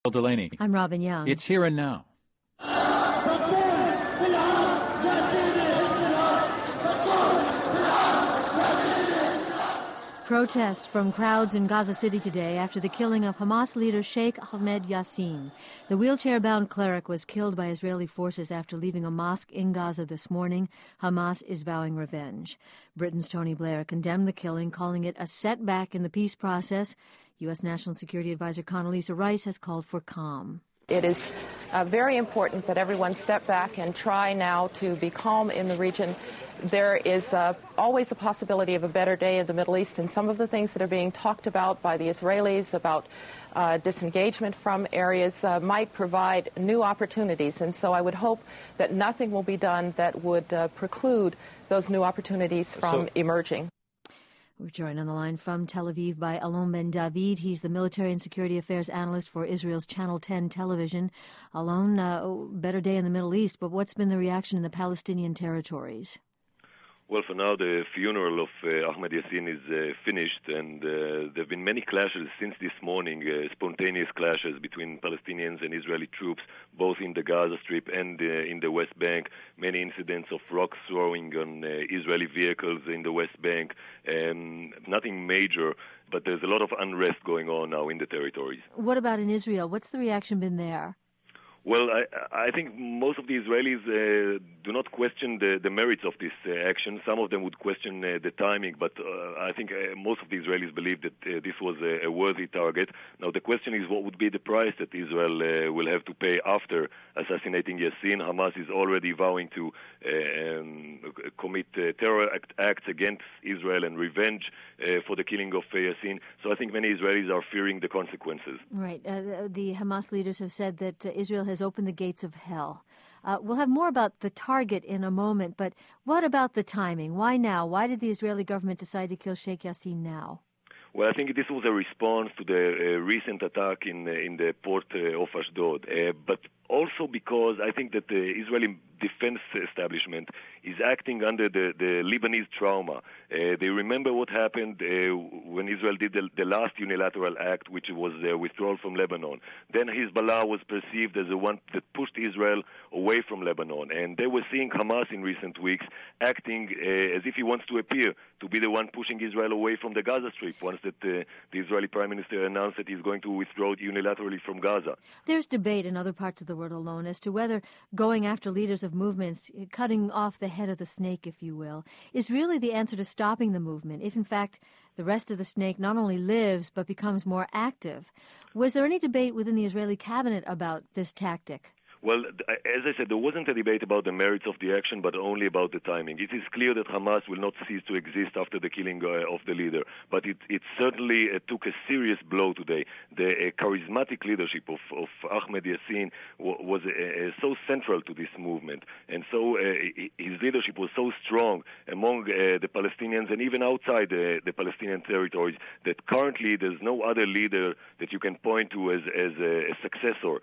Delaney. I'm Robin Young. It's Here and Now. Protests from crowds in Gaza City today after the killing of Hamas leader Sheikh Ahmed Yassin. The wheelchair-bound cleric was killed by Israeli forces after leaving a mosque in Gaza this morning. Hamas is vowing revenge. Britain's Tony Blair condemned the killing, calling it a setback in the peace process. U.S. National Security Advisor Condoleezza Rice has called for calm. It is very important that everyone step back and try now to be calm in the region. There is always a possibility of a better day in the Middle East, and some of the things that are being talked about by the Israelis about disengagement from areas might provide new opportunities. And so I would hope that nothing will be done that would preclude those new opportunities from emerging. We're joined on the line from Tel Aviv by Alon Ben David. He's the military and security affairs analyst for Israel's Channel 10 television. Alon, better day in the Middle East, but what's been the reaction in the Palestinian territories? Well, for now, the funeral of Ahmed Yassin is finished, and there have been many clashes since this morning, spontaneous clashes between Palestinians and Israeli troops, both in the Gaza Strip and in the West Bank. Many incidents of rock throwing on Israeli vehicles in the West Bank. Nothing major, but there's a lot of unrest going on now in the territories. What about in Israel? What's the reaction been there? Well, I think most of the Israelis do not question the merits of this action. Some of them would question the timing, but I think most of the Israelis believe that this was a worthy target. Now, the question is what would be the price that Israel will have to pay after assassinating Yassin. Hamas is already vowing to commit terror acts against Israel and revenge for the killing of Yassin. So I think many Israelis are fearing the consequences. Right. The Hamas leaders have said that Israel has opened the gates of hell. We'll have more about the target in a moment, but what about the timing? Why now? Why did the Israeli government decide to kill Sheikh Yassin now? Well, I think this was a response to the recent attack in the port of Ashdod, but also because I think that the Israeli defense establishment is acting under the Lebanese trauma. They remember what happened when Israel did the last unilateral act, which was withdrawal from Lebanon. Then Hezbollah was perceived as the one that pushed Israel away from Lebanon, and they were seeing Hamas in recent weeks acting as if he wants to appear to be the one pushing Israel away from the Gaza Strip once that the Israeli Prime Minister announced that he's going to withdraw unilaterally from Gaza. There's debate in other parts of the world alone as to whether going after leaders of movements, cutting off the head of the snake, if you will, is really the answer to stopping the movement, if in fact the rest of the snake not only lives but becomes more active. Was there any debate within the Israeli cabinet about this tactic? Well, as I said, there wasn't a debate about the merits of the action, but only about the timing. It is clear that Hamas will not cease to exist after the killing of the leader, but it certainly took a serious blow today. The charismatic leadership of Ahmed Yassin was so central to this movement, and so his leadership was so strong among the Palestinians and even outside the Palestinian territories that currently there's no other leader that you can point to as a successor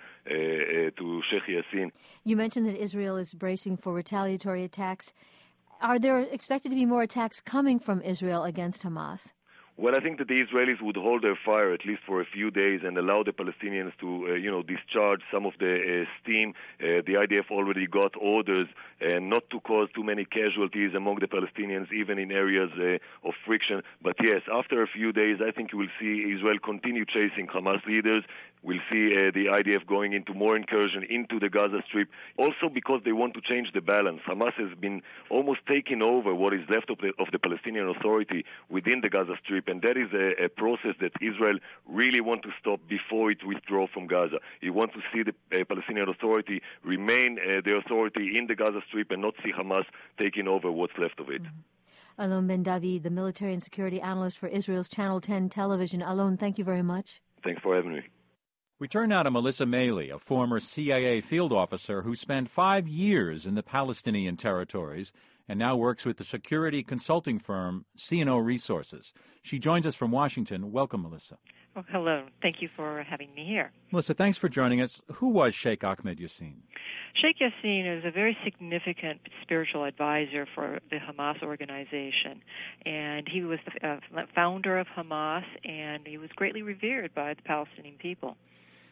to Sheikh Yassin. You mentioned that Israel is bracing for retaliatory attacks. Are there expected to be more attacks coming from Israel against Hamas? Well, I think that the Israelis would hold their fire at least for a few days and allow the Palestinians to, discharge some of the steam. The IDF already got orders not to cause too many casualties among the Palestinians, even in areas of friction. But yes, after a few days, I think you will see Israel continue chasing Hamas leaders. We'll see the IDF going into more incursion into the Gaza Strip, also because they want to change the balance. Hamas has been almost taking over what is left of the Palestinian Authority within the Gaza Strip, and that is a process that Israel really wants to stop before it withdraws from Gaza. It wants to see the Palestinian Authority remain the authority in the Gaza Strip and not see Hamas taking over what's left of it. Mm-hmm. Alon Ben David, the military and security analyst for Israel's Channel 10 television. Alon, thank you very much. Thanks for having me. We turn now to Melissa Maley, a former CIA field officer who spent 5 years in the Palestinian territories and now works with the security consulting firm C&O Resources. She joins us from Washington. Welcome, Melissa. Oh, hello. Thank you for having me here. Melissa, thanks for joining us. Who was Sheikh Ahmed Yassin? Sheikh Yassin is a very significant spiritual advisor for the Hamas organization, and he was the founder of Hamas, and he was greatly revered by the Palestinian people.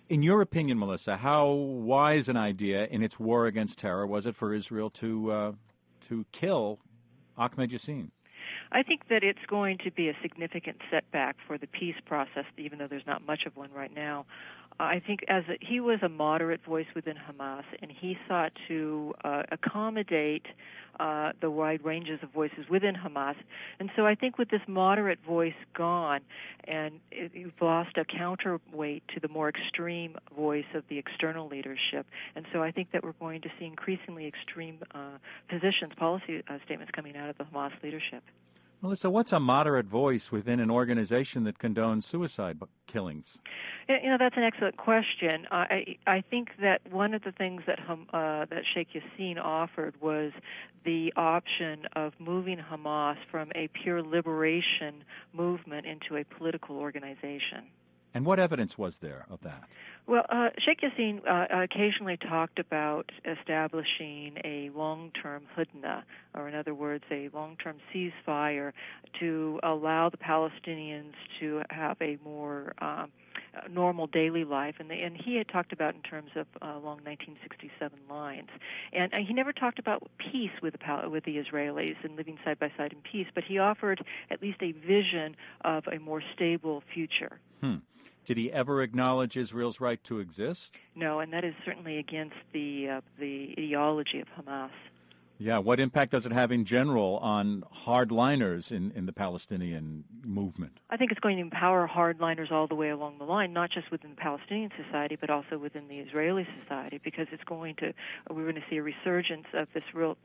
In your opinion, Melissa, how wise an idea in its war against terror was it for Israel to kill Ahmed Yassin? I think that it's going to be a significant setback for the peace process, even though there's not much of one right now. I think he was a moderate voice within Hamas, and he sought to accommodate the wide ranges of voices within Hamas. And so I think with this moderate voice gone, and you've lost a counterweight to the more extreme voice of the external leadership. And so I think that we're going to see increasingly extreme positions, policy statements coming out of the Hamas leadership. Melissa, what's a moderate voice within an organization that condones suicide killings? That's an excellent question. I think that one of the things that Sheikh Yassin offered was the option of moving Hamas from a pure liberation movement into a political organization. And what evidence was there of that? Well, Sheikh Yassin occasionally talked about establishing a long-term hudna, or in other words, a long-term ceasefire to allow the Palestinians to have a more normal daily life. And he had talked about in terms of along 1967 lines. And he never talked about peace with the Israelis and living side by side in peace, but he offered at least a vision of a more stable future. Did he ever acknowledge Israel's right to exist? No, and that is certainly against the ideology of Hamas. Yeah, what impact does it have in general on hardliners in the Palestinian movement? I think it's going to empower hardliners all the way along the line, not just within the Palestinian society, but also within the Israeli society, because we're going to see a resurgence of this real,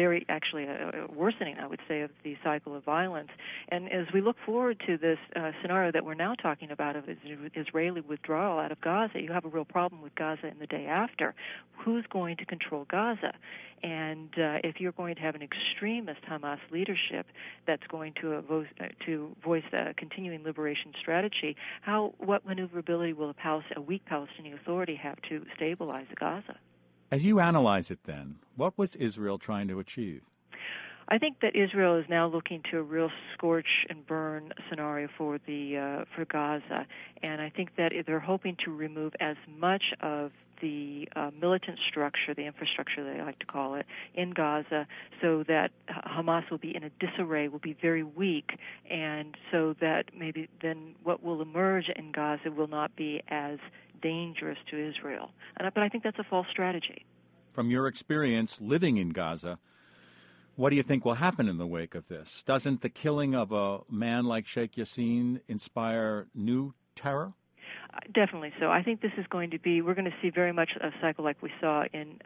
a worsening, I would say, of the cycle of violence. And as we look forward to this scenario that we're now talking about of Israeli withdrawal out of Gaza, you have a real problem with Gaza in the day after. Who's going to control Gaza? And if you're going to have an extremist Hamas leadership that's going to voice a continuing liberation strategy, what maneuverability will a weak Palestinian Authority have to stabilize Gaza? As you analyze it then, what was Israel trying to achieve? I think that Israel is now looking to a real scorch and burn scenario for Gaza, and I think that they're hoping to remove as much of the militant structure, the infrastructure they like to call it, in Gaza, so that Hamas will be in a disarray, will be very weak, and so that maybe then what will emerge in Gaza will not be as dangerous to Israel. But I think that's a false strategy. From your experience living in Gaza, what do you think will happen in the wake of this? Doesn't the killing of a man like Sheikh Yassin inspire new terror? Definitely so. I think this is we're going to see very much a cycle like we saw in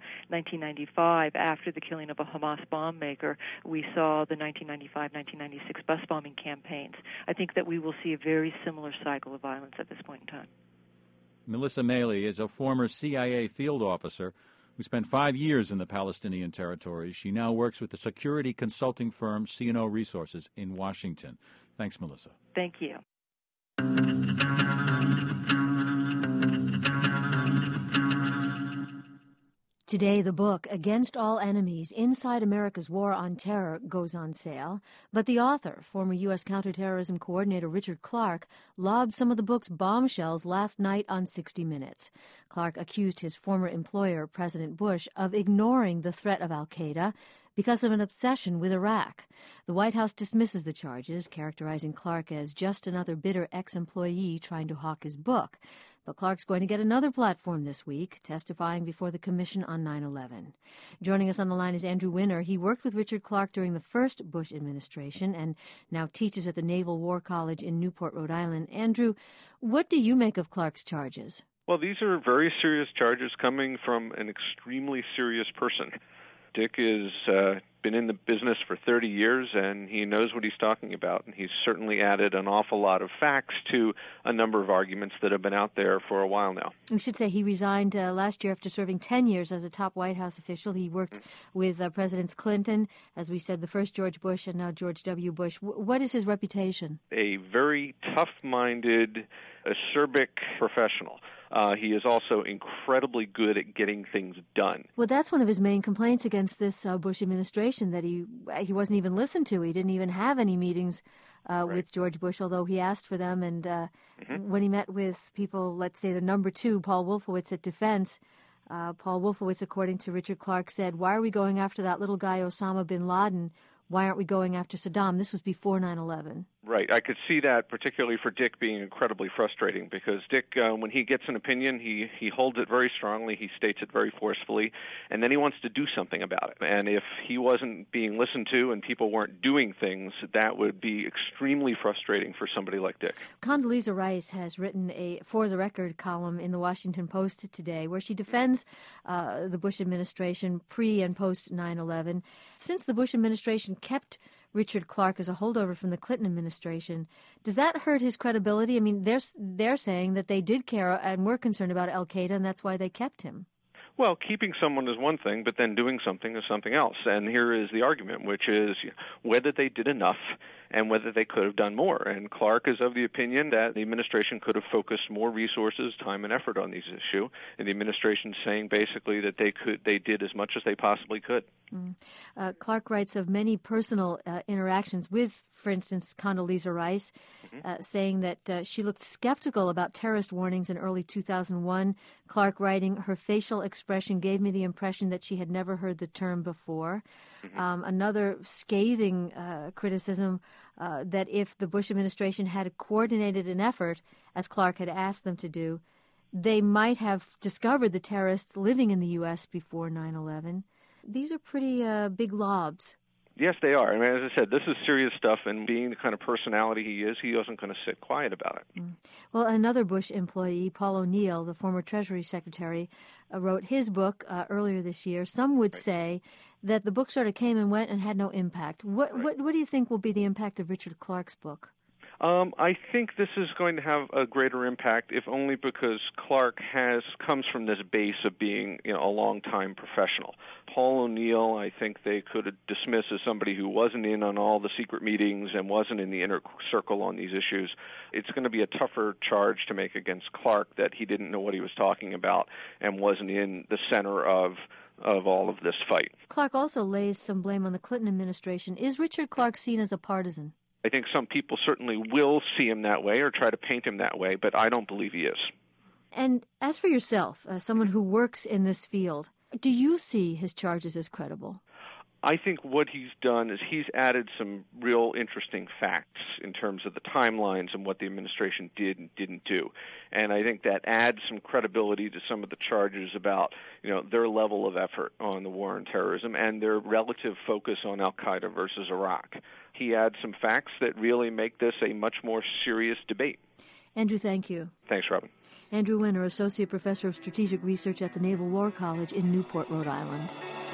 1995 after the killing of a Hamas bomb maker. We saw the 1995-1996 bus bombing campaigns. I think that we will see a very similar cycle of violence at this point in time. Melissa Mailey is a former CIA field officer who spent 5 years in the Palestinian territories. She now works with the security consulting firm CNO Resources in Washington. Thanks, Melissa. Thank you. Today, the book, Against All Enemies, Inside America's War on Terror, goes on sale. But the author, former U.S. counterterrorism coordinator Richard Clarke, lobbed some of the book's bombshells last night on 60 Minutes. Clarke accused his former employer, President Bush, of ignoring the threat of al-Qaeda because of an obsession with Iraq. The White House dismisses the charges, characterizing Clarke as just another bitter ex-employee trying to hawk his book. But Clarke's going to get another platform this week, testifying before the Commission on 9/11. Joining us on the line is Andrew Winner. He worked with Richard Clarke during the first Bush administration and now teaches at the Naval War College in Newport, Rhode Island. Andrew, what do you make of Clarke's charges? Well, these are very serious charges coming from an extremely serious person. Dick has been in the business for 30 years, and he knows what he's talking about. And he's certainly added an awful lot of facts to a number of arguments that have been out there for a while now. We should say he resigned last year after serving 10 years as a top White House official. He worked with Presidents Clinton, as we said, the first George Bush, and now George W. Bush. What is his reputation? A very tough-minded, acerbic professional. He is also incredibly good at getting things done. Well, that's one of his main complaints against this Bush administration, that he wasn't even listened to. He didn't even have any meetings with George Bush, although he asked for them. And when he met with people, let's say the number 2, Paul Wolfowitz at Defense, Paul Wolfowitz, according to Richard Clarke, said, "Why are we going after that little guy Osama bin Laden? Why aren't we going after Saddam?" This was before 9/11. Right. I could see that, particularly for Dick, being incredibly frustrating, because Dick, when he gets an opinion, he holds it very strongly, he states it very forcefully, and then he wants to do something about it. And if he wasn't being listened to and people weren't doing things, that would be extremely frustrating for somebody like Dick. Condoleezza Rice has written a For the Record column in the Washington Post today where she defends the Bush administration pre- and post-9/11. Since the Bush administration kept Richard Clarke as a holdover from the Clinton administration, does that hurt his credibility? I mean, they're saying that they did care and were concerned about al-Qaeda, and that's why they kept him. Well, keeping someone is one thing, but then doing something is something else. And here is the argument, which is whether they did enough and whether they could have done more. And Clarke is of the opinion that the administration could have focused more resources, time, and effort on these issues. And the administration is saying basically that they did as much as they possibly could. Clarke writes of many personal interactions with, for instance, Condoleezza Rice, saying that she looked skeptical about terrorist warnings in early 2001. Clarke writing, "Her facial expression gave me the impression that she had never heard the term before." Another scathing criticism that if the Bush administration had coordinated an effort, as Clarke had asked them to do, they might have discovered the terrorists living in the U.S. before 9/11. These are pretty big lobs. Yes, they are. I mean, as I said, this is serious stuff, and being the kind of personality he is, he wasn't going to sit quiet about it. Well, another Bush employee, Paul O'Neill, the former Treasury Secretary, wrote his book earlier this year. Some would say that the book sort of came and went and had no impact. What do you think will be the impact of Richard Clarke's book? I think this is going to have a greater impact, if only because Clarke comes from this base of being, a long-time professional. Paul O'Neill, I think they could dismiss as somebody who wasn't in on all the secret meetings and wasn't in the inner circle on these issues. It's going to be a tougher charge to make against Clarke that he didn't know what he was talking about and wasn't in the center of all of this fight. Clarke also lays some blame on the Clinton administration. Is Richard Clarke seen as a partisan? I think some people certainly will see him that way or try to paint him that way, but I don't believe he is. And as for yourself, someone who works in this field, do you see his charges as credible? I think what he's done is he's added some real interesting facts in terms of the timelines and what the administration did and didn't do. And I think that adds some credibility to some of the charges about, their level of effort on the war on terrorism and their relative focus on al-Qaeda versus Iraq. He adds some facts that really make this a much more serious debate. Andrew, thank you. Thanks, Robin. Andrew Winter, Associate Professor of Strategic Research at the Naval War College in Newport, Rhode Island.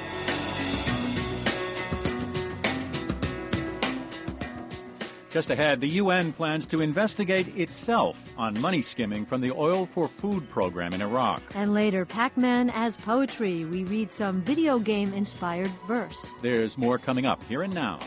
Just ahead, the UN plans to investigate itself on money skimming from the Oil for Food program in Iraq. And later, Pac-Man as poetry. We read some video game-inspired verse. There's more coming up here and now.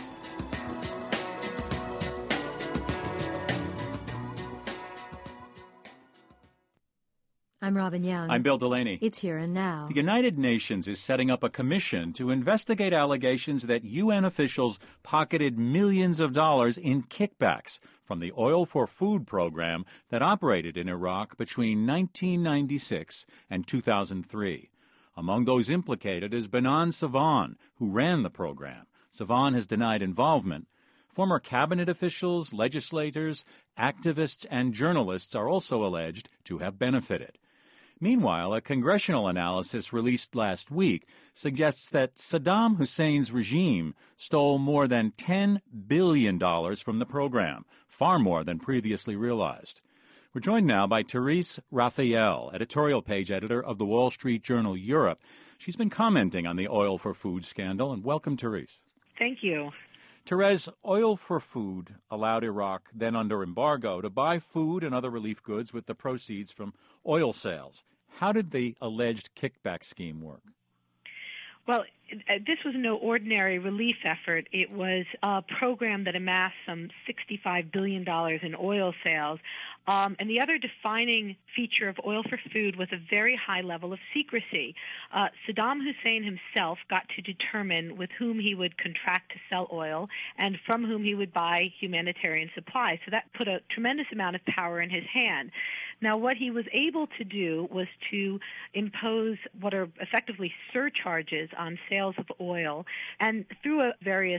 I'm Robin Young. I'm Bill Delaney. It's Here and Now. The United Nations is setting up a commission to investigate allegations that UN officials pocketed millions of dollars in kickbacks from the Oil for Food program that operated in Iraq between 1996 and 2003. Among those implicated is Benon Sevan, who ran the program. Sevan has denied involvement. Former cabinet officials, legislators, activists, and journalists are also alleged to have benefited. Meanwhile, a congressional analysis released last week suggests that Saddam Hussein's regime stole more than $10 billion from the program, far more than previously realized. We're joined now by Therese Raphael, editorial page editor of the Wall Street Journal Europe. She's been commenting on the Oil for Food scandal, and welcome, Therese. Thank you. Therese, Oil for Food allowed Iraq, then under embargo, to buy food and other relief goods with the proceeds from oil sales. How did the alleged kickback scheme work? Well, this was no ordinary relief effort. It was a program that amassed some $65 billion in oil sales And the other defining feature of oil for food was a very high level of secrecy. Saddam Hussein himself got to determine with whom he would contract to sell oil and from whom he would buy humanitarian supplies. So that put a tremendous amount of power in his hand. Now, what he was able to do was to impose what are effectively surcharges on sales of oil, and through various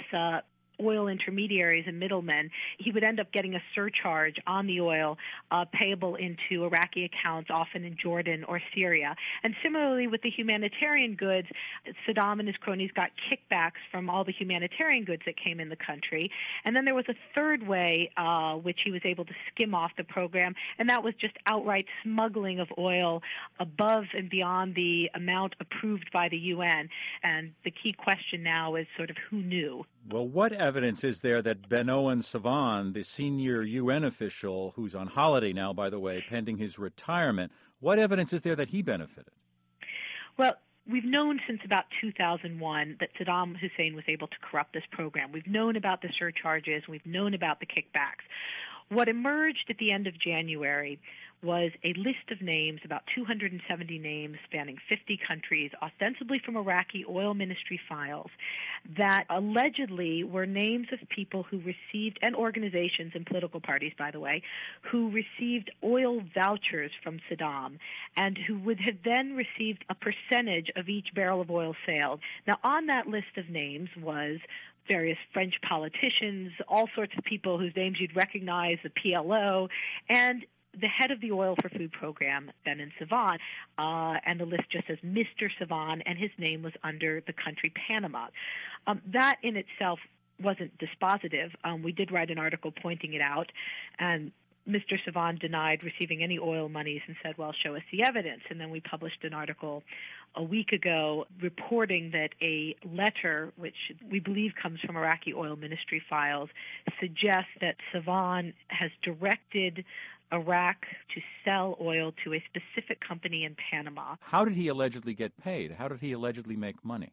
oil intermediaries and middlemen, he would end up getting a surcharge on the oil payable into Iraqi accounts, often in Jordan or Syria. And similarly with the humanitarian goods, Saddam and his cronies got kickbacks from all the humanitarian goods that came in the country. And then there was a third way which he was able to skim off the program, and that was just outright smuggling of oil above and beyond the amount approved by the UN. And the key question now is sort of who knew? Well, what evidence is there that Benoît Savon, the senior UN official, who's on holiday now, by the way, pending his retirement, what evidence is there that he benefited? Well, we've known since about 2001 that Saddam Hussein was able to corrupt this program. We've known about the surcharges. We've known about the kickbacks. What emerged at the end of January was a list of names, about 270 names spanning 50 countries, ostensibly from Iraqi oil ministry files, that allegedly were names of people who received, and organizations and political parties, by the way, who received oil vouchers from Saddam and who would have then received a percentage of each barrel of oil sales. Now, on that list of names was various French politicians, all sorts of people whose names you'd recognize, the PLO, and the head of the Oil for Food program, Benoît Savon, and the list just says Mr. Savon, and his name was under the country Panama. That in itself wasn't dispositive. We did write an article pointing it out, and Mr. Savon denied receiving any oil monies and said, well, show us the evidence. And then we published an article a week ago reporting that a letter, which we believe comes from Iraqi oil ministry files, suggests that Savon has directed Iraq to sell oil to a specific company in Panama. How did he allegedly get paid? How did he allegedly make money?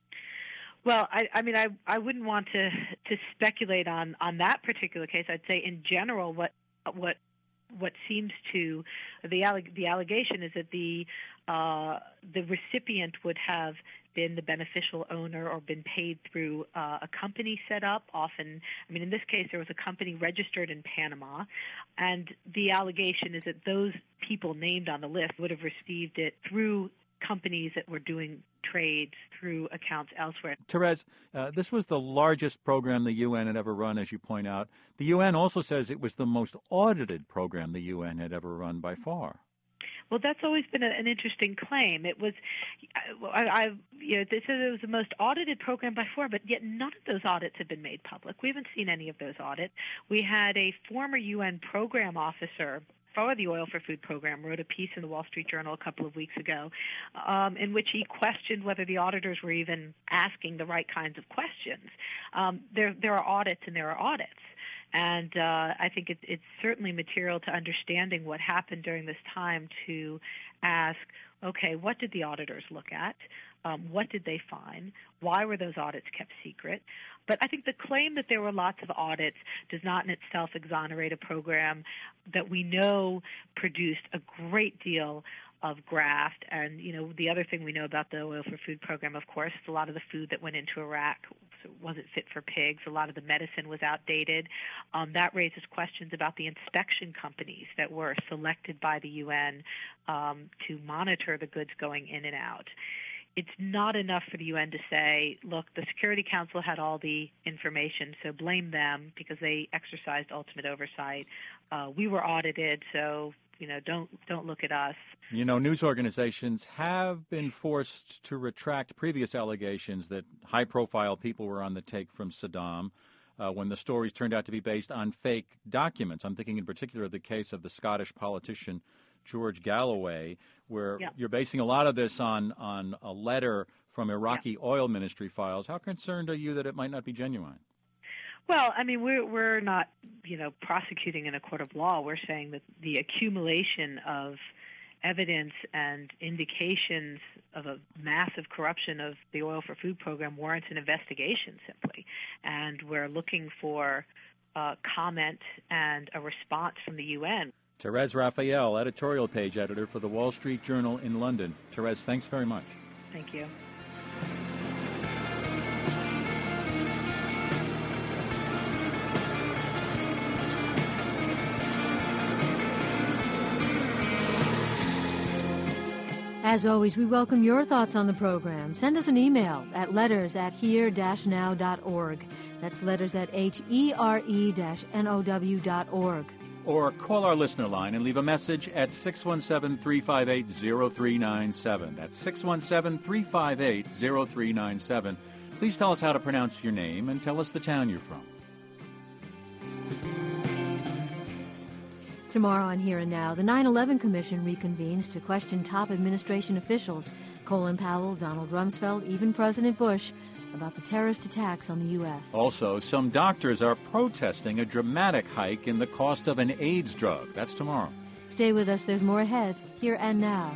Well, I wouldn't want to speculate on that particular case. I'd say in general what seems to the allegation is that the recipient would have been the beneficial owner or been paid through a company set up. Often, in this case, there was a company registered in Panama, and the allegation is that those people named on the list would have received it through companies that were doing trades through accounts elsewhere. Therese, this was the largest program the UN had ever run, as you point out. The UN also says it was the most audited program the UN had ever run by far. Well, that's always been an interesting claim. It was, they said it was the most audited program by far, but yet none of those audits have been made public. We haven't seen any of those audits. We had a former UN program officer for the Oil for Food program wrote a piece in the Wall Street Journal a couple of weeks ago in which he questioned whether the auditors were even asking the right kinds of questions. There are audits and there are audits. And I think it's certainly material to understanding what happened during this time to ask, okay, what did the auditors look at? What did they find? Why were those audits kept secret? But I think the claim that there were lots of audits does not in itself exonerate a program that we know produced a great deal of graft. And, the other thing we know about the Oil for Food program, of course, is a lot of the food that went into Iraq wasn't fit for pigs. A lot of the medicine was outdated. That raises questions about the inspection companies that were selected by the UN to monitor the goods going in and out. It's not enough for the UN to say, look, the Security Council had all the information, so blame them because they exercised ultimate oversight. We were audited, so don't look at us. News organizations have been forced to retract previous allegations that high-profile people were on the take from Saddam when the stories turned out to be based on fake documents. I'm thinking in particular of the case of the Scottish politician George Galloway, where you're basing a lot of this on a letter from Iraqi oil ministry files. How concerned are you that it might not be genuine? Well, we're not, prosecuting in a court of law. We're saying that the accumulation of evidence and indications of a massive corruption of the Oil for Food program warrants an investigation simply. And we're looking for comment and a response from the UN. Therese Raphael, editorial page editor for the Wall Street Journal in London. Therese, thanks very much. Thank you. As always, we welcome your thoughts on the program. Send us an email at letters@here-now.org. That's letters at HERE-NOW.org. Or call our listener line and leave a message at 617-358-0397. That's 617-358-0397. Please tell us how to pronounce your name and tell us the town you're from. Tomorrow on Here and Now, the 9/11 Commission reconvenes to question top administration officials, Colin Powell, Donald Rumsfeld, even President Bush, about the terrorist attacks on the U.S. Also, some doctors are protesting a dramatic hike in the cost of an AIDS drug. That's tomorrow. Stay with us. There's more ahead. Here and Now.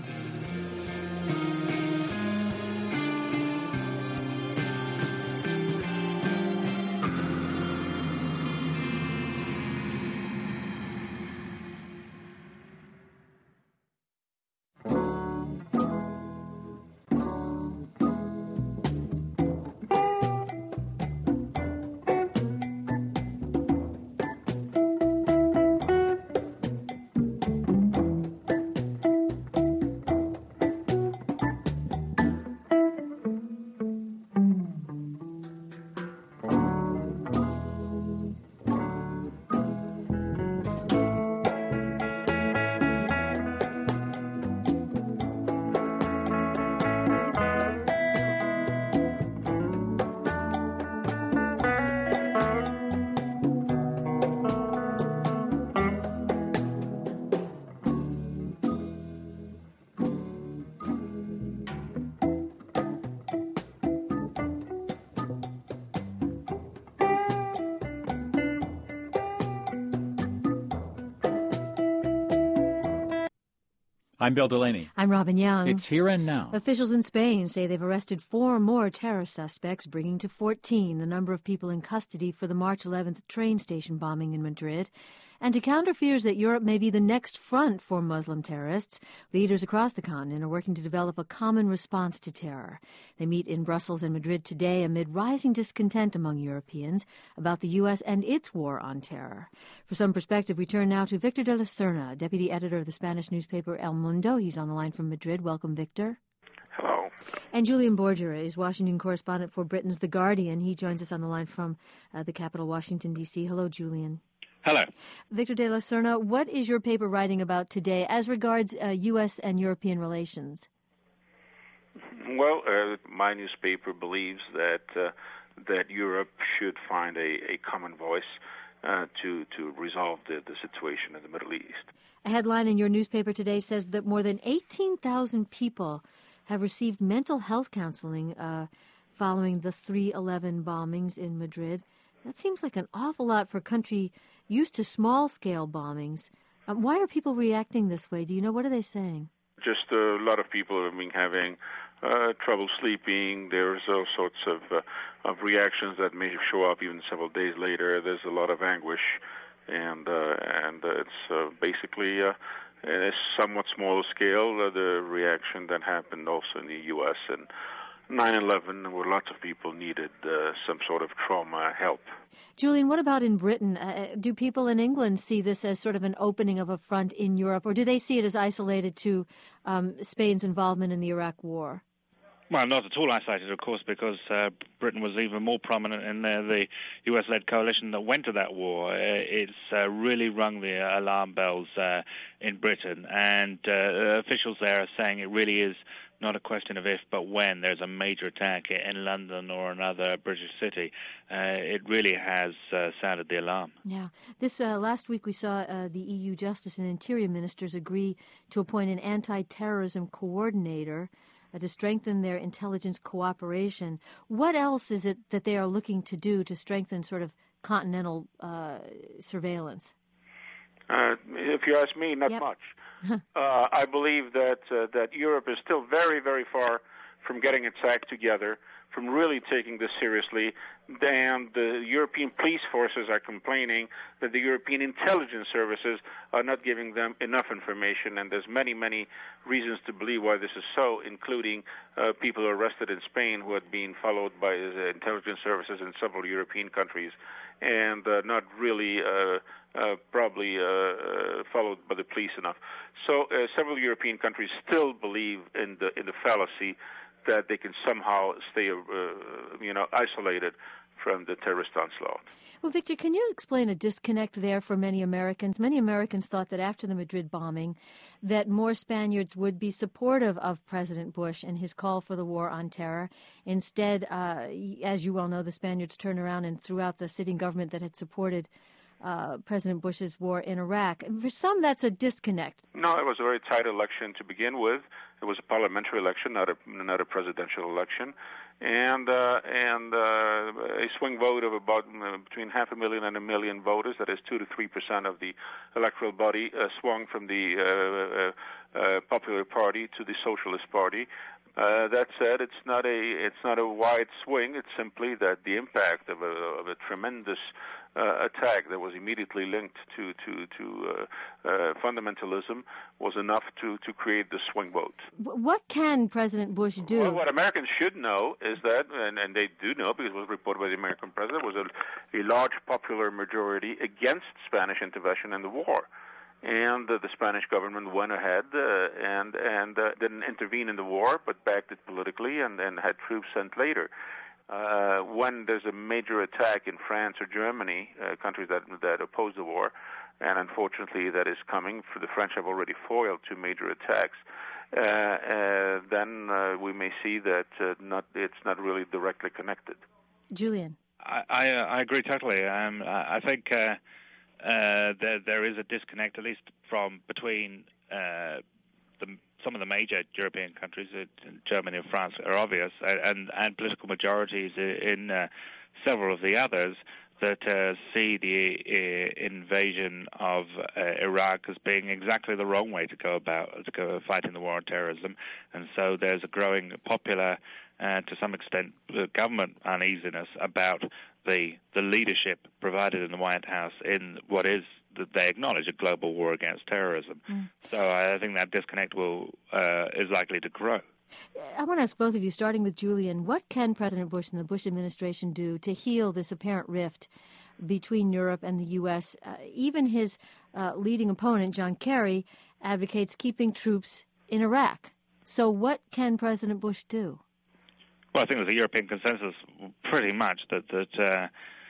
I'm Bill Delaney. I'm Robin Young. It's Here and Now. Officials in Spain say they've arrested 4 more terror suspects, bringing to 14 the number of people in custody for the March 11th train station bombing in Madrid. And to counter fears that Europe may be the next front for Muslim terrorists, leaders across the continent are working to develop a common response to terror. They meet in Brussels and Madrid today amid rising discontent among Europeans about the U.S. and its war on terror. For some perspective, we turn now to Victor de la Serna, deputy editor of the Spanish newspaper El Mundo. He's on the line from Madrid. Welcome, Victor. Hello. And Julian Borgera is Washington correspondent for Britain's The Guardian. He joins us on the line from the capital, Washington, D.C. Hello, Julian. Hello. Victor de la Serna, what is your paper writing about today as regards U.S. and European relations? Well, my newspaper believes that Europe should find a common voice to resolve the situation in the Middle East. A headline in your newspaper today says that more than 18,000 people have received mental health counseling following the 3/11 bombings in Madrid. That seems like an awful lot for a country used to small-scale bombings. Why are people reacting this way? Do you know? What are they saying? Just a lot of people have been having trouble sleeping. There's all sorts of reactions that may show up even several days later. There's a lot of anguish, and it's basically a somewhat smaller scale the reaction that happened also in the U.S. and 9/11, where lots of people needed some sort of trauma help. Julian, what about in Britain? Do people in England see this as sort of an opening of a front in Europe, or do they see it as isolated to Spain's involvement in the Iraq War? Well, not at all isolated, of course, because Britain was even more prominent in the U.S.-led coalition that went to that war. It's really rung the alarm bells in Britain, and officials there are saying it really is not a question of if, but when there's a major attack in London or another British city. It really has sounded the alarm. Yeah. This last week we saw the EU Justice and Interior Ministers agree to appoint an anti-terrorism coordinator to strengthen their intelligence cooperation. What else is it that they are looking to do to strengthen sort of continental surveillance? If you ask me, not much. I believe that Europe is still very, very far from getting its act together, from really taking this seriously. And the European police forces are complaining that the European intelligence services are not giving them enough information, and there's many, many reasons to believe why this is so, including people arrested in Spain who had been followed by intelligence services in several European countries, and not really probably followed by the police enough. So several European countries still believe in the fallacy that they can somehow stay, isolated from the terrorist onslaught. Well, Victor, can you explain a disconnect there for many Americans? Many Americans thought that after the Madrid bombing, that more Spaniards would be supportive of President Bush and his call for the war on terror. Instead, as you well know, the Spaniards turned around and threw out the sitting government that had supported President Bush's war in Iraq. For some, that's a disconnect. No, it was a very tight election to begin with. It was a parliamentary election, not a presidential election, and a swing vote of about between 500,000 and 1 million voters. That is 2 to 3% of the electoral body swung from the Popular Party to the Socialist Party. That said, it's not a wide swing. It's simply that the impact of a tremendous attack that was immediately linked to fundamentalism was enough to create the swing vote. What can President Bush do? Well, what Americans should know is that, and they do know because it was reported by the American president, was a large popular majority against Spanish intervention in the war. And the Spanish government went ahead and didn't intervene in the war, but backed it politically and had troops sent later. When there's a major attack in France or Germany, countries that oppose the war, and unfortunately that is coming, for the French have already foiled 2 major attacks, then we may see that it's not really directly connected. Julian. I agree totally. I think there is a disconnect, at least between some of the major European countries, Germany and France, are obvious, and political majorities in several of the others that see the invasion of Iraq as being exactly the wrong way to go fighting the war on terrorism. And so there's a growing popular, to some extent, government uneasiness about the leadership provided in the White House in what is, that they acknowledge, a global war against terrorism. So I think that disconnect is likely to grow. I want to ask both of you, starting with Julian, what can President Bush and the Bush administration do to heal this apparent rift between Europe and the U.S.? Even his leading opponent, John Kerry, advocates keeping troops in Iraq. So what can President Bush do? Well, I think there's a European consensus pretty much that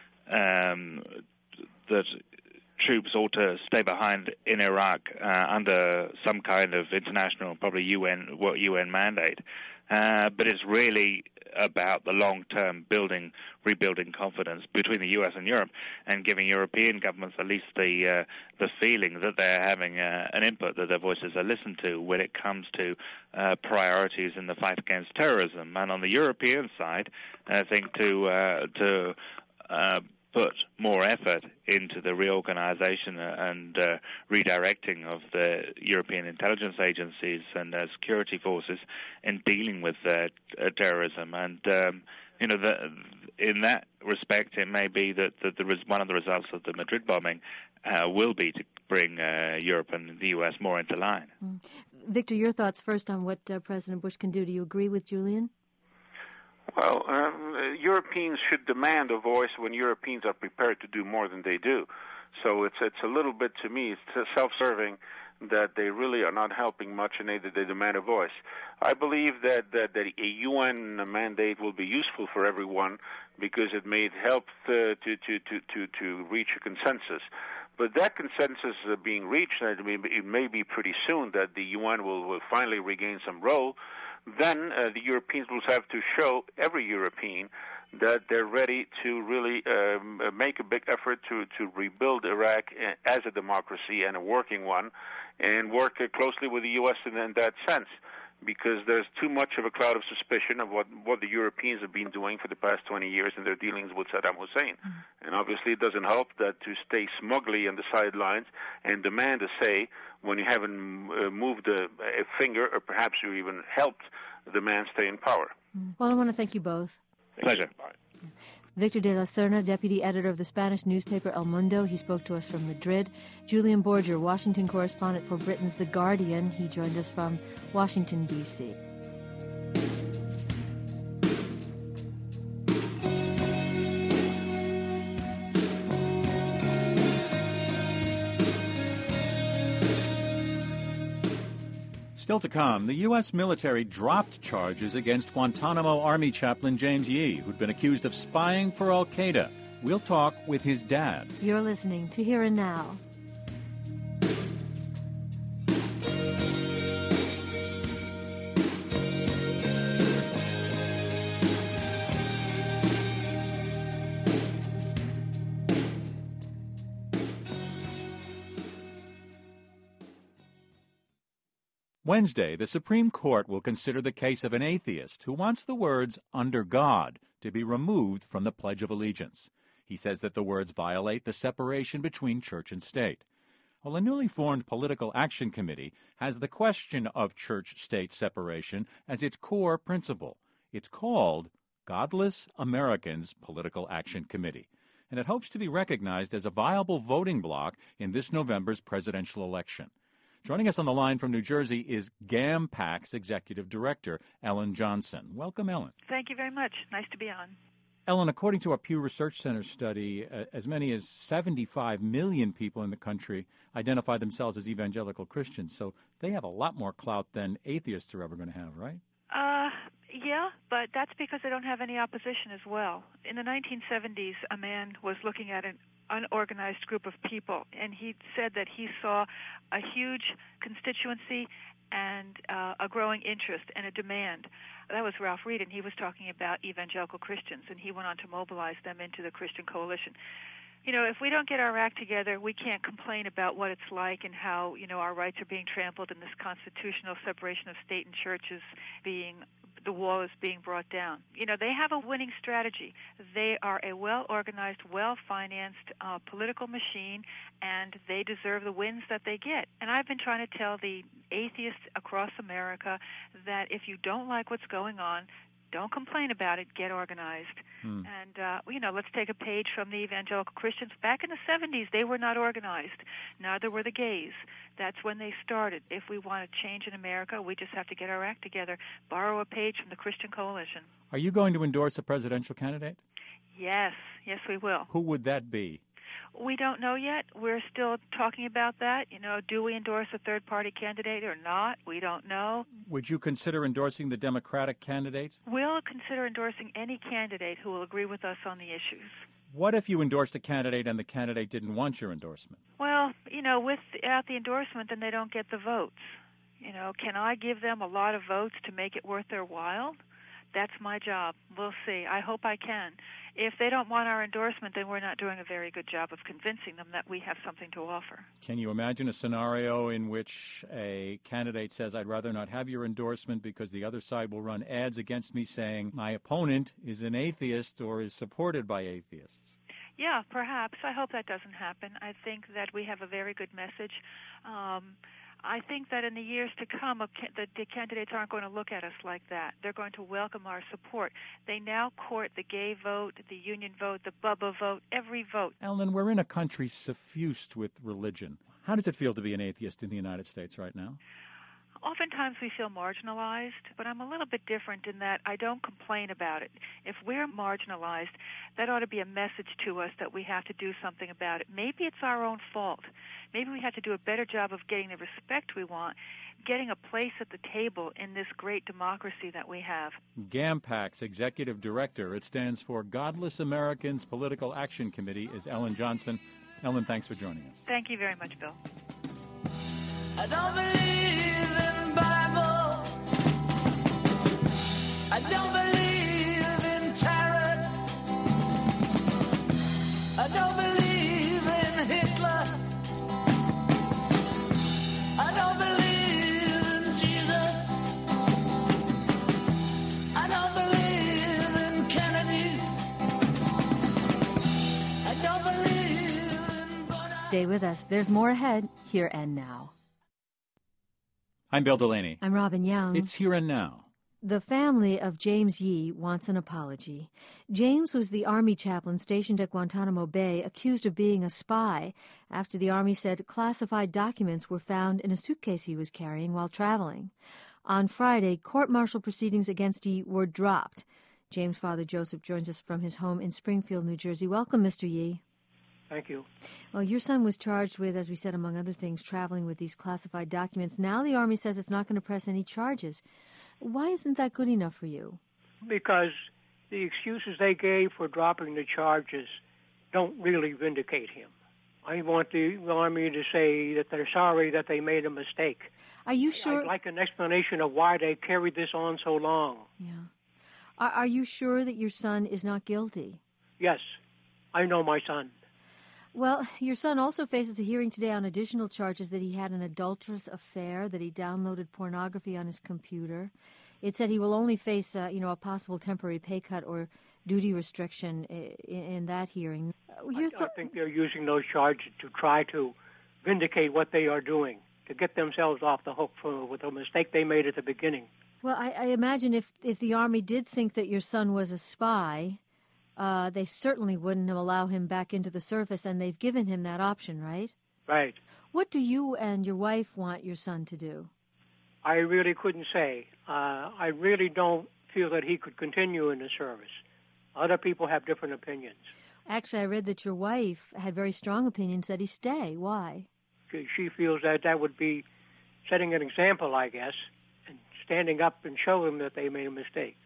troops ought to stay behind in Iraq under some kind of international, probably UN mandate. But it's really about the long-term rebuilding confidence between the U.S. and Europe, and giving European governments at least the feeling that they're having an input, that their voices are listened to when it comes to priorities in the fight against terrorism. And on the European side, I think to put more effort into the reorganization and redirecting of the European intelligence agencies and security forces in dealing with terrorism. And, in that respect, it may be that one of the results of the Madrid bombing will be to bring Europe and the U.S. more into line. Victor, your thoughts first on what President Bush can do. Do you agree with Julian? Well, Europeans should demand a voice when Europeans are prepared to do more than they do. So it's a little bit, to me, it's self-serving that they really are not helping much and they demand a voice. I believe that a UN mandate will be useful for everyone because it may help to reach a consensus. But that consensus being reached, it may be pretty soon that the UN will finally regain some role. Then the Europeans will have to show every European that they're ready to really make a big effort to rebuild Iraq as a democracy and a working one, and work closely with the U.S. in that sense. because there's too much of a cloud of suspicion of what the Europeans have been doing for the past 20 years in their dealings with Saddam Hussein. And obviously it doesn't help that to stay smugly on the sidelines and demand a say when you haven't moved a finger, or perhaps you even helped the man stay in power. Well, I want to thank you both. Pleasure. Victor de la Serna, deputy editor of the Spanish newspaper El Mundo. He spoke to us from Madrid. Julian Borger, Washington correspondent for Britain's The Guardian. He joined us from Washington, D.C. Still to come, the U.S. military dropped charges against Guantanamo Army chaplain James Yee, who'd been accused of spying for al-Qaeda. We'll talk with his dad. You're listening to Here and Now. Wednesday, the Supreme Court will consider the case of an atheist who wants the words "under God" to be removed from the Pledge of Allegiance. He says that the words violate the separation between church and state. Well, a newly formed political action committee has the question of church-state separation as its core principle. It's called Godless Americans Political Action Committee, and it hopes to be recognized as a viable voting bloc in this November's presidential election. Joining us on the line from New Jersey is GAMPAC's Executive Director, Ellen Johnson. Welcome, Ellen. Thank you very much. Nice to be on. Ellen, according to a Pew Research Center study, as many as 75 million people in the country identify themselves as evangelical Christians, so they have a lot more clout than atheists are ever going to have, right? Yeah, but that's because they don't have any opposition as well. In the 1970s, a man was looking at an unorganized group of people, and he said that he saw a huge constituency and a growing interest and a demand. That was Ralph Reed, and he was talking about evangelical Christians, and he went on to mobilize them into the Christian Coalition. You know, if we don't get our act together, we can't complain about what it's like and how, you know, our rights are being trampled and this constitutional separation of state and church is the wall is being brought down. You know, they have a winning strategy. They are a well-organized, well-financed political machine, and they deserve the wins that they get. And I've been trying to tell the atheists across America that if you don't like what's going on, don't complain about it. Get organized. And, you know, let's take a page from the evangelical Christians. Back in the 70s, they were not organized. Neither were the gays. That's when they started. If we want to change in America, we just have to get our act together. Borrow a page from the Christian Coalition. Are you going to endorse a presidential candidate? Yes. Yes, we will. Who would that be? We don't know yet. We're still talking about that. You know, do we endorse a third-party candidate or not? We don't know. Would you consider endorsing the Democratic candidate? We'll consider endorsing any candidate who will agree with us on the issues. What if you endorsed a candidate and the candidate didn't want your endorsement? Well, you know, without the endorsement, then they don't get the votes. You know, can I give them a lot of votes to make it worth their while? That's my job. We'll see. I hope I can. If they don't want our endorsement, then we're not doing a very good job of convincing them that we have something to offer. Can you imagine a scenario in which a candidate says, I'd rather not have your endorsement because the other side will run ads against me saying my opponent is an atheist or is supported by atheists? Yeah, perhaps. I hope that doesn't happen. I think that we have a very good message. I think that in the years to come, the candidates aren't going to look at us like that. They're going to welcome our support. They now court the gay vote, the union vote, the Bubba vote, every vote. Ellen, we're in a country suffused with religion. How does it feel to be an atheist in the United States right now? Oftentimes we feel marginalized, but I'm a little bit different in that I don't complain about it. If we're marginalized, that ought to be a message to us that we have to do something about it. Maybe it's our own fault. Maybe we have to do a better job of getting the respect we want, getting a place at the table in this great democracy that we have. GAMPAC's Executive Director, it stands for Godless Americans Political Action Committee, is Ellen Johnson. Ellen, thanks for joining us. Thank you very much, Bill. I don't believe in Bible. I don't believe in tarot. I don't believe in Hitler. I don't believe in Jesus. Stay with us. There's more ahead, here and now. I'm Bill Delaney. I'm Robin Young. It's Here and Now. The family of James Yee wants an apology. James was the Army chaplain stationed at Guantanamo Bay, accused of being a spy after the Army said classified documents were found in a suitcase he was carrying while traveling. On Friday, court-martial proceedings against Yee were dropped. James' father, Joseph, joins us from his home in Springfield, New Jersey. Welcome, Mr. Yee. Thank you. Well, your son was charged with, as we said, among other things, traveling with these classified documents. Now the Army says it's not going to press any charges. Why isn't that good enough for you? Because the excuses they gave for dropping the charges don't really vindicate him. I want the Army to say that they're sorry that they made a mistake. Are you sure? I'd like an explanation of why they carried this on so long. Yeah. Are you sure that your son is not guilty? Yes, I know my son. Well, your son also faces a hearing today on additional charges that he had an adulterous affair, that he downloaded pornography on his computer. It said he will only face, a possible temporary pay cut or duty restriction in that hearing. I think they're using those charges to try to vindicate what they are doing, to get themselves off the hook with a mistake they made at the beginning. Well, I imagine if the Army did think that your son was a spy, they certainly wouldn't allow him back into the service, and they've given him that option, right? Right. What do you and your wife want your son to do? I really couldn't say. I really don't feel that he could continue in the service. Other people have different opinions. Actually, I read that your wife had very strong opinions that he stay. Why? She feels that would be setting an example, I guess, and standing up and show them that they made a mistake.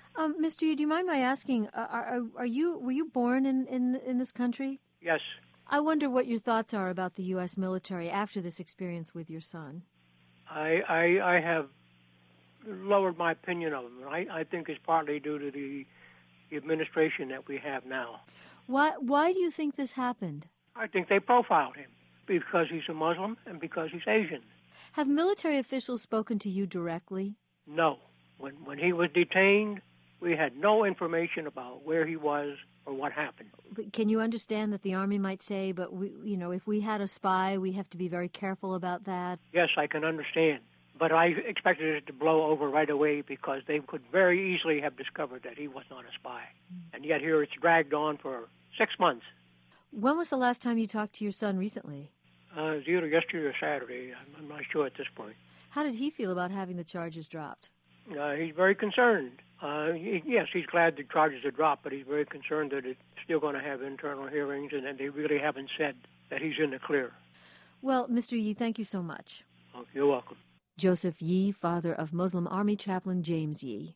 Mr. Yee, do you mind my asking, were you born in this country? Yes. I wonder what your thoughts are about the U.S. military after this experience with your son. I have lowered my opinion of them. I think it's partly due to the administration that we have now. Why do you think this happened? I think they profiled him because he's a Muslim and because he's Asian. Have military officials spoken to you directly? No. When he was detained, we had no information about where he was or what happened. But can you understand that the Army might say, but if we had a spy, we have to be very careful about that? Yes, I can understand. But I expected it to blow over right away because they could very easily have discovered that he was not a spy. And yet here it's dragged on for 6 months. When was the last time you talked to your son recently? It was either yesterday or Saturday. I'm not sure at this point. How did he feel about having the charges dropped? He's very concerned. Yes, he's glad the charges are dropped, but he's very concerned that it's still going to have internal hearings and that they really haven't said that he's in the clear. Well, Mr. Yee, thank you so much. Oh, you're welcome. Joseph Yee, father of Muslim Army chaplain James Yee.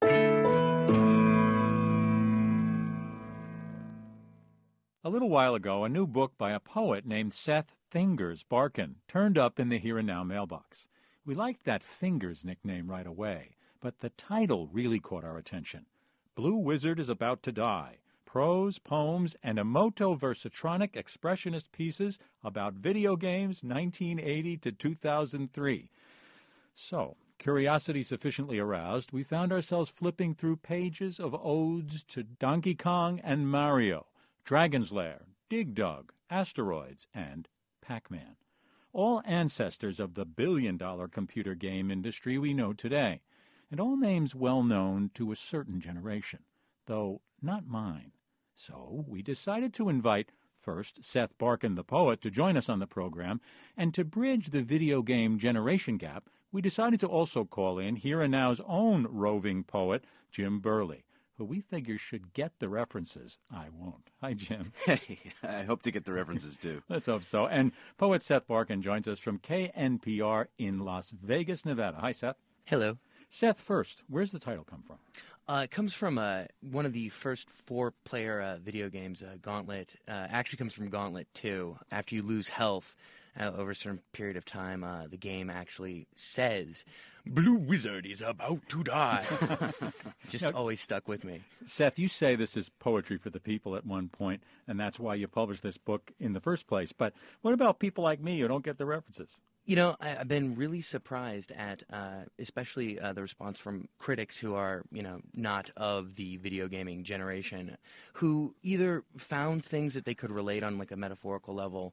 A little while ago, a new book by a poet named Seth Fingers Barkin turned up in the Here and Now mailbox. We liked that Fingers nickname right away, but the title really caught our attention. Blue Wizard is About to Die. Prose, poems, and emoto-versatronic expressionist pieces about video games 1980 to 2003. So, curiosity sufficiently aroused, we found ourselves flipping through pages of odes to Donkey Kong and Mario, Dragon's Lair, Dig Dug, Asteroids, and Pac-Man. All ancestors of the billion-dollar computer game industry we know today, and all names well known to a certain generation, though not mine. So we decided to invite first Seth Barkin, the poet, to join us on the program, and to bridge the video game generation gap, we decided to also call in Here and Now's own roving poet, Jim Burley, who we figure should get the references. I won't. Hi, Jim. Hey, I hope to get the references, too. Let's hope so. And poet Seth Barkin joins us from KNPR in Las Vegas, Nevada. Hi, Seth. Hello. Seth, first, where's the title come from? It comes from one of the first four-player video games, Gauntlet. Actually comes from Gauntlet 2. After you lose health over a certain period of time, the game actually says, "Blue Wizard is about to die." Just always stuck with me. Seth, you say this is poetry for the people at one point, and that's why you published this book in the first place. But what about people like me who don't get the references? You know, I've been really surprised at, especially the response from critics who are, not of the video gaming generation, who either found things that they could relate on like a metaphorical level,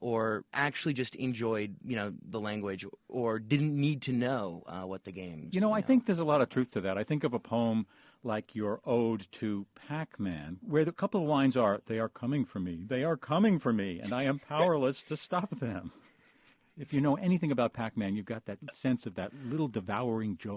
or actually just enjoyed, the language, or didn't need to know what the game's. I think there's a lot of truth to that. I think of a poem like your ode to Pac-Man, where the couple of lines are, "They are coming for me, they are coming for me, and I am powerless to stop them." If you know anything about Pac-Man, you've got that sense of that little devouring joy.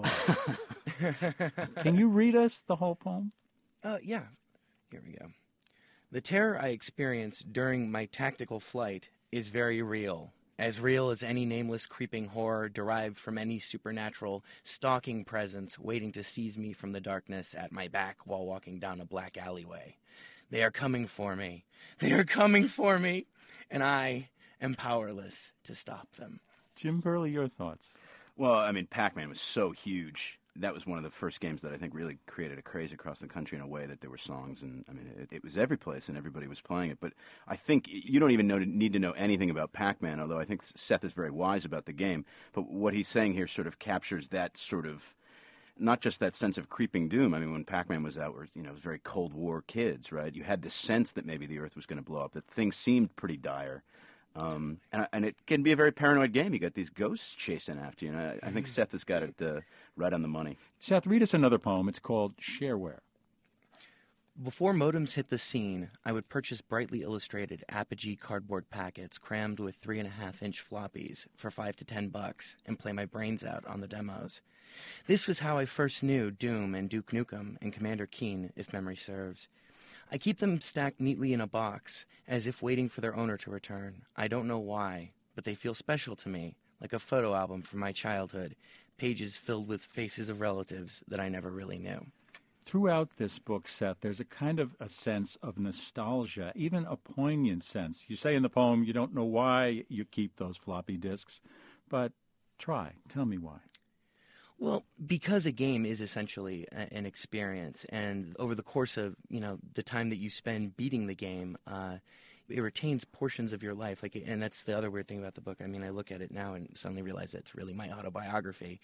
Can you read us the whole poem? Yeah. Here we go. The terror I experienced during my tactical flight is very real as any nameless creeping horror derived from any supernatural stalking presence waiting to seize me from the darkness at my back while walking down a black alleyway. They are coming for me. They are coming for me, and I am powerless to stop them. Jim Burley, your thoughts? Well, Pac-Man was so huge. That was one of the first games that I think really created a craze across the country in a way that there were songs, and it was every place and everybody was playing it. But I think you don't even need to know anything about Pac-Man, although I think Seth is very wise about the game. But what he's saying here sort of captures that sort of, not just that sense of creeping doom. When Pac-Man was out, it was very Cold War kids, right? You had the sense that maybe the Earth was going to blow up, that things seemed pretty dire. And it can be a very paranoid game. You got these ghosts chasing after you, and I think Seth has got it right on the money. Seth, read us another poem. It's called Shareware. Before modems hit the scene, I would purchase brightly illustrated Apogee cardboard packets crammed with 3.5-inch floppies for $5 to $10 and play my brains out on the demos. This was how I first knew Doom and Duke Nukem and Commander Keen, if memory serves. I keep them stacked neatly in a box, as if waiting for their owner to return. I don't know why, but they feel special to me, like a photo album from my childhood, pages filled with faces of relatives that I never really knew. Throughout this book, Seth, there's a kind of a sense of nostalgia, even a poignant sense. You say in the poem you don't know why you keep those floppy disks, but tell me why. Well, because a game is essentially an experience, and over the course of, the time that you spend beating the game, it retains portions of your life. And that's the other weird thing about the book. I look at it now and suddenly realize that it's really my autobiography,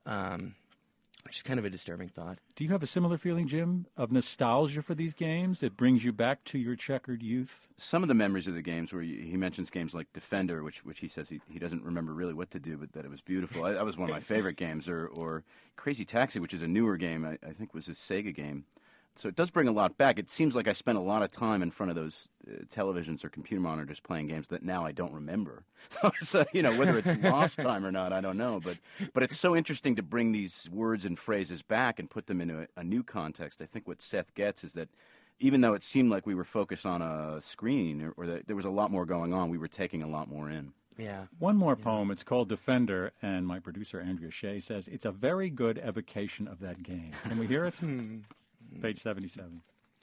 which is kind of a disturbing thought. Do you have a similar feeling, Jim, of nostalgia for these games? It brings you back to your checkered youth? Some of the memories of the games where he mentions games like Defender, which he says he doesn't remember really what to do, but that it was beautiful. That was one of my favorite games. Or Crazy Taxi, which is a newer game, I think was a Sega game. So it does bring a lot back. It seems like I spent a lot of time in front of those televisions or computer monitors playing games that now I don't remember. So whether it's lost time or not, I don't know. But it's so interesting to bring these words and phrases back and put them in a new context. I think what Seth gets is that even though it seemed like we were focused on a screen or that there was a lot more going on, we were taking a lot more in. Yeah. One more poem. It's called Defender, and my producer, Andrea Shea, says it's a very good evocation of that game. Can we hear it? Page 77.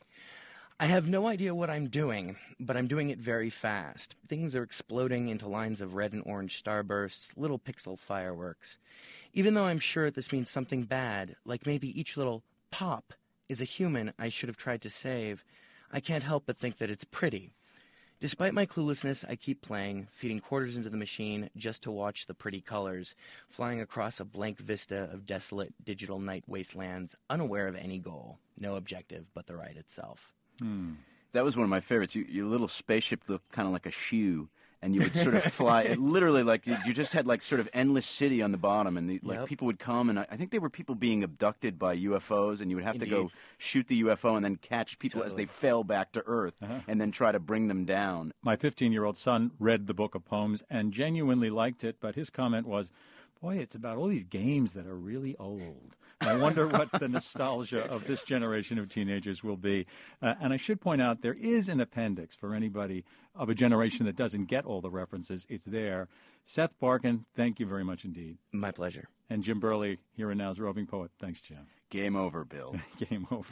I have no idea what I'm doing, but I'm doing it very fast. Things are exploding into lines of red and orange starbursts, little pixel fireworks. Even though I'm sure this means something bad, like maybe each little pop is a human I should have tried to save, I can't help but think that it's pretty. Despite my cluelessness, I keep playing, feeding quarters into the machine just to watch the pretty colors, flying across a blank vista of desolate digital night wastelands, unaware of any goal, no objective but the ride itself. That was one of my favorites. Your little spaceship looked kind of like a shoe, and you would sort of fly. It literally, you just had sort of endless city on the bottom, and people would come, and I think they were people being abducted by UFOs, and you would have to go shoot the UFO and then catch people as they fell back to Earth, and then try to bring them down. My 15-year-old son read the book of poems and genuinely liked it, but his comment was, boy, it's about all these games that are really old. I wonder what the nostalgia of this generation of teenagers will be. And I should point out, there is an appendix for anybody of a generation that doesn't get all the references. It's there. Seth Barkan, thank you very much indeed. My pleasure. And Jim Burley, here and now's roving poet. Thanks, Jim. Game over, Bill. Game over.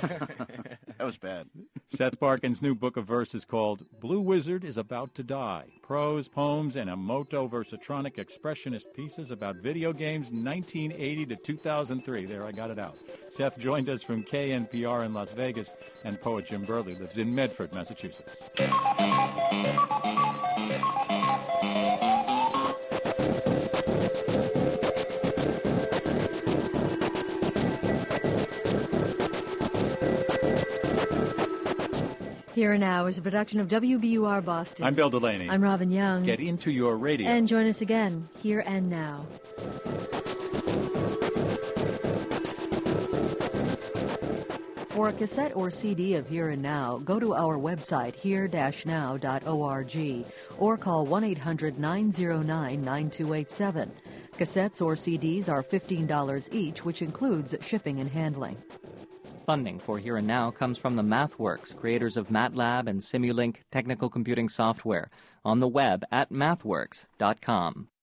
That was bad. Seth Barkan's new book of verse is called Blue Wizard is About to Die. Prose, poems, and emoto-versatronic expressionist pieces about video games 1980 to 2003. There, I got it out. Seth joined us from KNPR in Las Vegas, and poet Jim Burley lives in Medford, Massachusetts. Here and Now is a production of WBUR Boston. I'm Bill Delaney. I'm Robin Young. Get into your radio. And join us again, Here and Now. For a cassette or CD of Here and Now, go to our website, here-now.org, or call 1-800-909-9287. Cassettes or CDs are $15 each, which includes shipping and handling. Funding for Here and Now comes from the MathWorks, creators of MATLAB and Simulink technical computing software, on the web at mathworks.com.